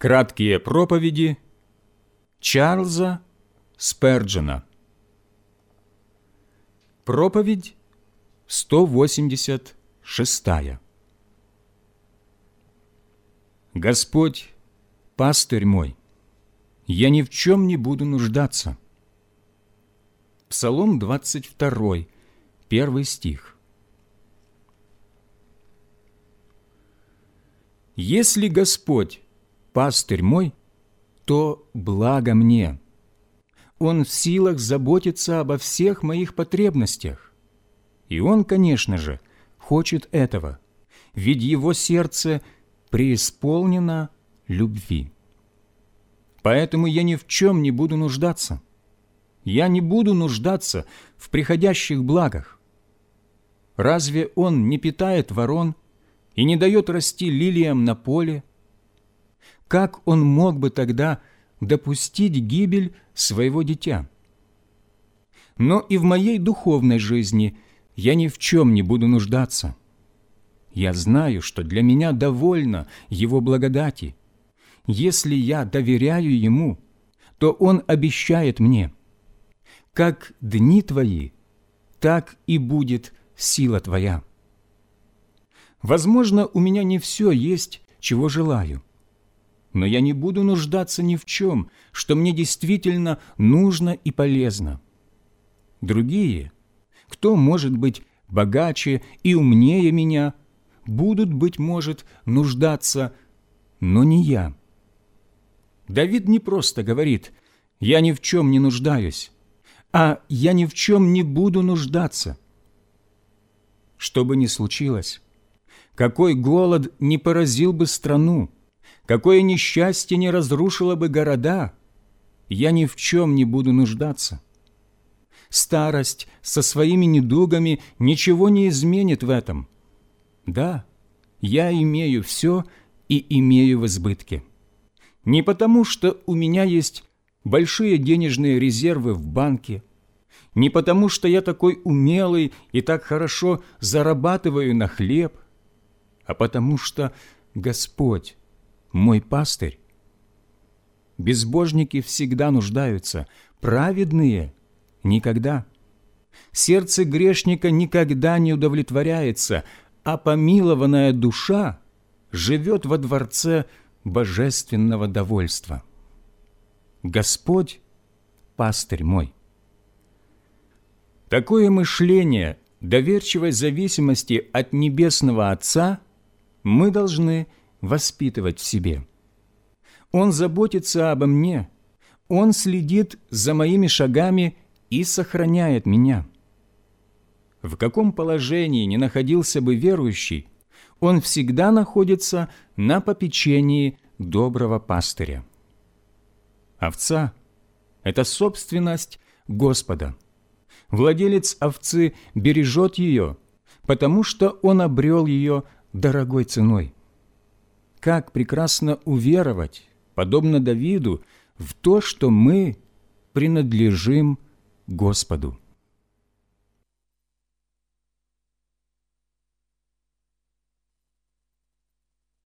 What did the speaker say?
Краткие проповеди Чарльза Сперджена. Проповедь 186. Господь, пастырь мой, я ни в чем не буду нуждаться. Псалом 22, 1 стих. Если Господь пастырь мой, то благо мне. Он в силах заботиться обо всех моих потребностях. И Он, конечно же, хочет этого, ведь Его сердце преисполнено любви. Поэтому я ни в чем не буду нуждаться. Я не буду нуждаться в приходящих благах. Разве Он не питает ворон и не дает расти лилиям на поле? Как Он мог бы тогда допустить гибель своего дитя? Но и в моей духовной жизни я ни в чем не буду нуждаться. Я знаю, что для меня довольно Его благодати. Если я доверяю Ему, то Он обещает мне: «Как дни твои, так и будет сила твоя». Возможно, у меня не все есть, чего желаю, но я не буду нуждаться ни в чем, что мне действительно нужно и полезно. Другие, кто может быть богаче и умнее меня, будут, быть может, нуждаться, но не я. Давид не просто говорит: «Я ни в чем не нуждаюсь», а «я ни в чем не буду нуждаться». Что бы ни случилось, какой голод не поразил бы страну, какое несчастье не разрушило бы города, я ни в чем не буду нуждаться. Старость со своими недугами ничего не изменит в этом. Да, я имею все и имею в избытке. Не потому, что у меня есть большие денежные резервы в банке, не потому, что я такой умелый и так хорошо зарабатываю на хлеб, а потому что Господь мой пастырь. Безбожники всегда нуждаются, праведные – никогда. Сердце грешника никогда не удовлетворяется, а помилованная душа живет во дворце божественного довольства. Господь – пастырь мой. Такое мышление доверчивой зависимости от Небесного Отца мы должны воспитывать в себе. Он заботится обо мне, Он следит за моими шагами и сохраняет меня. В каком положении ни находился бы верующий, он всегда находится на попечении доброго пастыря. Овца – это собственность Господа. Владелец овцы бережет ее, потому что он обрел ее дорогой ценой. Как прекрасно уверовать, подобно Давиду, в то, что мы принадлежим Господу.